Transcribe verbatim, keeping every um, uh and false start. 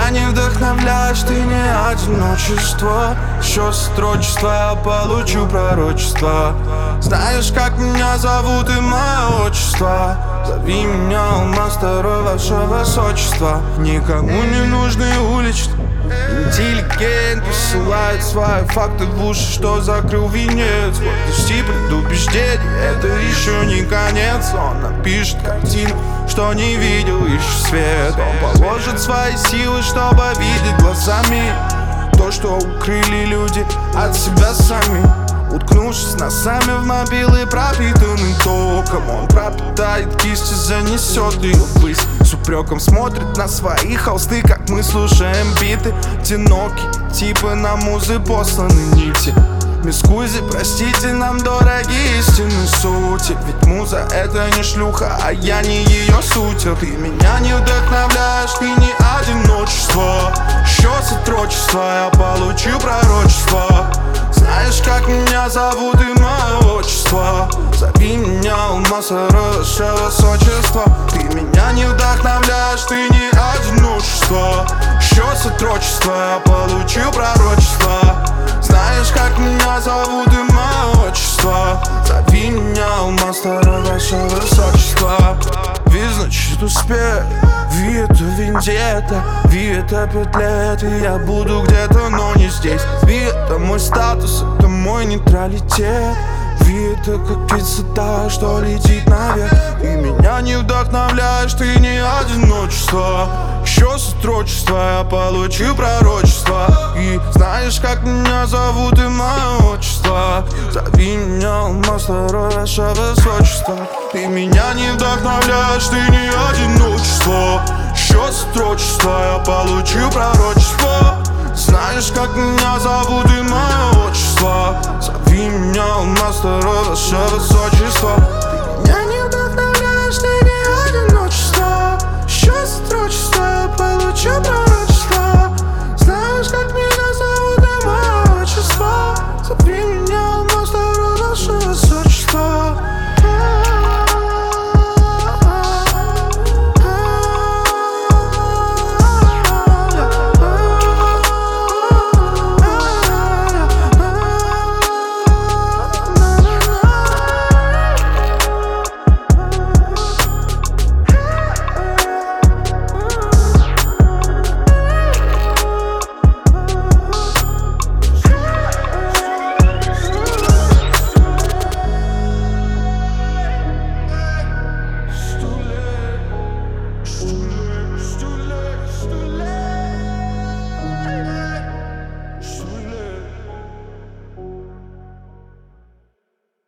меня не вдохновляешь, ты не одиночество. Еще строчество, я получу пророчество. Знаешь, как меня зовут и мое отчество. Зови меня алмаз, второй ваше высочество. Никому не нужны уличные интеллигент посылает свои факты в уши, что закрыл венец. Подожди предубеждений, это еще не конец. Он напишет картину, что не видел еще свет. Он положит свои силы, чтобы видеть глазами то, что укрыли люди от себя сами. Уткнувшись носами в мобилы, пропитанный током, он пропитает кисть и занесет ее ввысь. С упреком смотрит на свои холсты, как мы слушаем биты. Одиноки, типа на музы посланы нити. Мискузи, простите, нам дорогие истинные сути. Ведь муза это не шлюха, а я не ее суть. Ты меня не вдохновляешь, ты не одиночество. Еще сотрудничество, я получу пророчество. Знаешь, как меня зовут и мое отчество. Зови меня алмаз, ваше высочество. Ты меня не вдохновляешь, ты не одиночество. Еще сотрудничество, я получу пророчество. Знаешь, как меня зовут и мое отчество. Зови меня алмаз, ваше высочество. Ви значит успех, Ви это вендетта, Ви это пять лет, и я буду где-то, но не здесь. Ви это мой статус, это мой нейтралитет. Ви это как птица, что летит наверх. И меня не вдохновляешь, ты не одиночество. Еще сотрудничество, я получу пророчество. И знаешь, как меня зовут и мое отчество. Зови меня алмаз, второй ваше высочество. Ты меня не вдохновляешь, ты не одиночество. Еще сотрудничество, я получу пророчество. Знаешь, как меня зовут и мое отчество. Зови меня алмаз, второй ваше высочество. Ты меня не